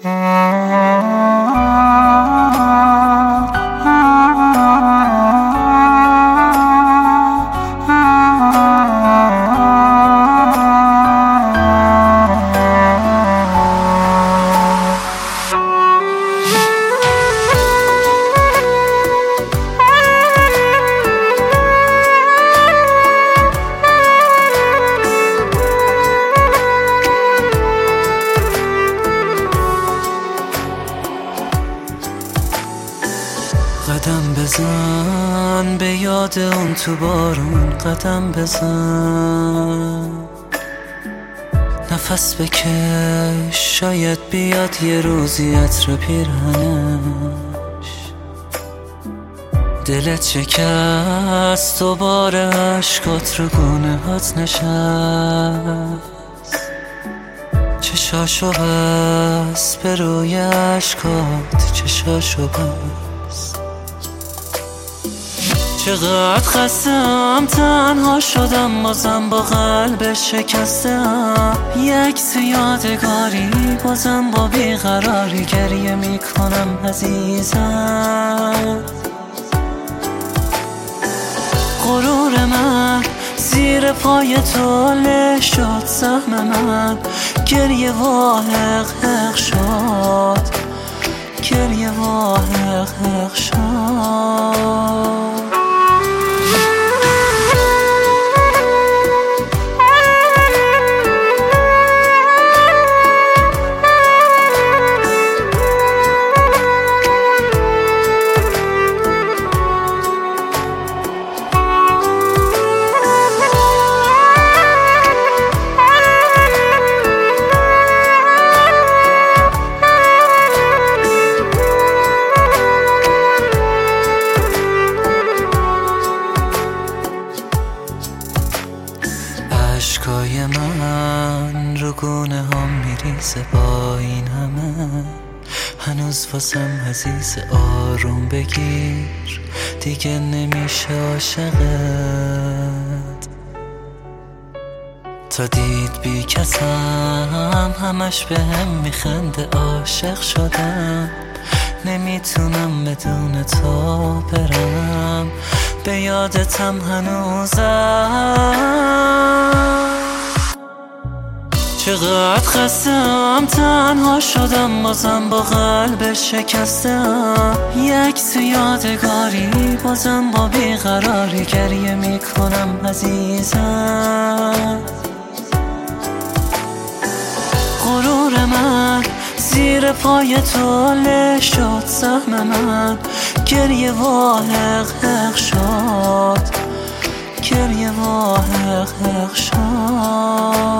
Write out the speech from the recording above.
قدم بزن به یاد اون تو بارون، قدم بزن نفس بکش، شاید بیاد یه روزی عطر پیرهنش. دلت شکست دوباره عشقات رو گونه هات نشست، چشاشو بس به روی عشقات، چشاشو بس. چقدر خستم تنها شدم، بازم با قلب شکستم. یک یادگاری بازم با بیقراری گریه میکنم عزیزم. غرور من زیر پای تو له شد، سهم من گریه و حق حق شد، گریه و حق حق شد. عشقای من رو گونه هم میریزه، با این همه هنوز واسم عزیز. آروم بگیر دیگه نمیشه عاشقت، تا دید بی کسم همش به هم میخنده. عاشق شدم نمیتونم بدون تو برم، به یادتم هنوزم. چقدر خستم تنها شدم، بازم با قلب شکستم. یک یادگاری بازم با بیقراری گریه میکنم عزیزم. غرور من زیر پای تو له شد، سهم من گریه و حق حق شد، گریه و حق حق شد.